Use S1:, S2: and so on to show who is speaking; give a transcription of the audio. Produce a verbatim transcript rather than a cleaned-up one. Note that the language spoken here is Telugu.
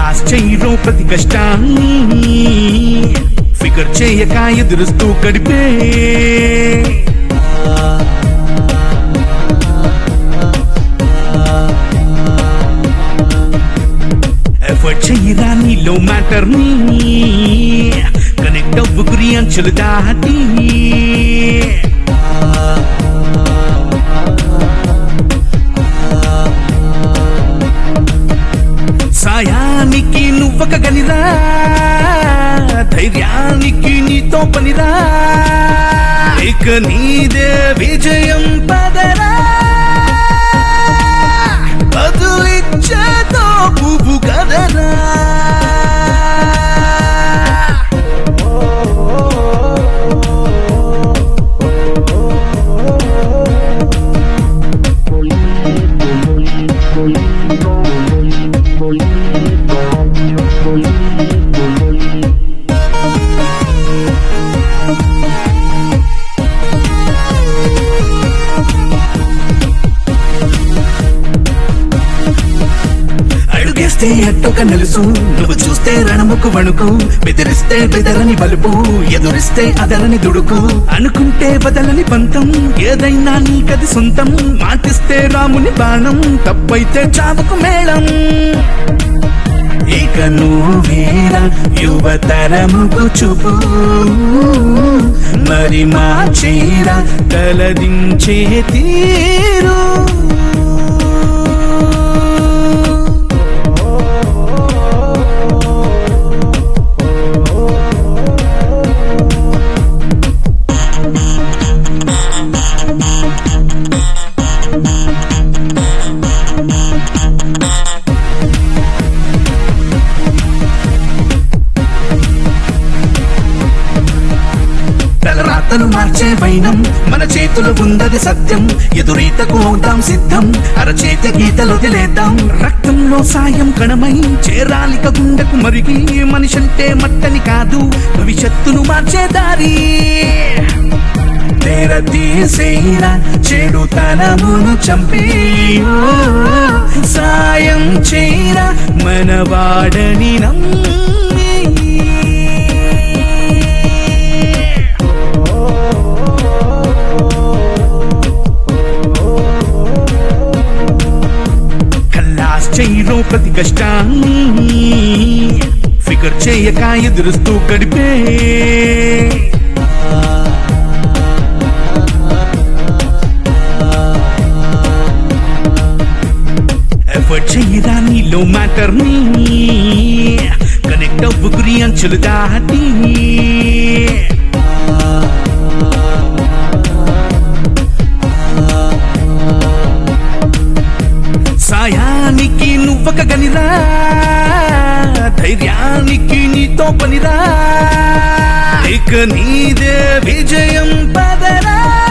S1: కల్లాస్ చెయ్యరో ప్రతి కష్టాన్ని ఫికర్ చేయక ఎదురుస్తూ గడిపే ఎఫర్ట్ చెయ్యరా నీలో మ్యాటర్ ని కనెక్ట్ అవ్వు గురి అంచులు దాటి సాయానికి నువ్వొక గనిరా ధైర్యానికి నీతో పనిరా ఇక నీదే విజయం పదరా బదులిచ్చేతో పువ్వు కదరా అడుగేస్తే అట్టొక నలుసు నువ్వు చూస్తే రణముకు వణుకు బెదిరిస్తే బెదరని బలుపు ఎదురిస్తే అదలని దుడుకు అనుకుంటే బదలని పంతం ఏదైనా నీకది సొంతం మాటిస్తే రాముని బాణం తప్పైతే చావుకు మేళం ఇక నువ్వేరా యువతరముకు చూపు మరి మా చీర తలదించే తీరు తలరాతలు మార్చే వైనం మన చేతులు ఉందది సత్యం ఎదురీతకు అవుతాం సిద్ధం అరచేతి గీతలు వదిలేద్దాం రక్తంలో సాయం కణమై చేరాలిక గుండెకు మరిగి మనిషంటే మట్టని కాదు భవిష్యత్తును మార్చే దారి తెర తీసేరా చెడుతనమును చంపి సాయం చేరా మనవాడని నమ్మి చెయ్యరో ప్రతి కష్టాన్ని ఫికర్ చేయక ఎదురుస్తూ గడిపే ఎఫర్ట్ చెయ్యరా నీలో మ్యాటర్ ని కనెక్ట్ అవ్వు గురి అంచులు దాటి సాయానికి నువ్వొక గనిరా ధైర్యానికి నీతో పనిరా ఇక నీదే విజయం పదరా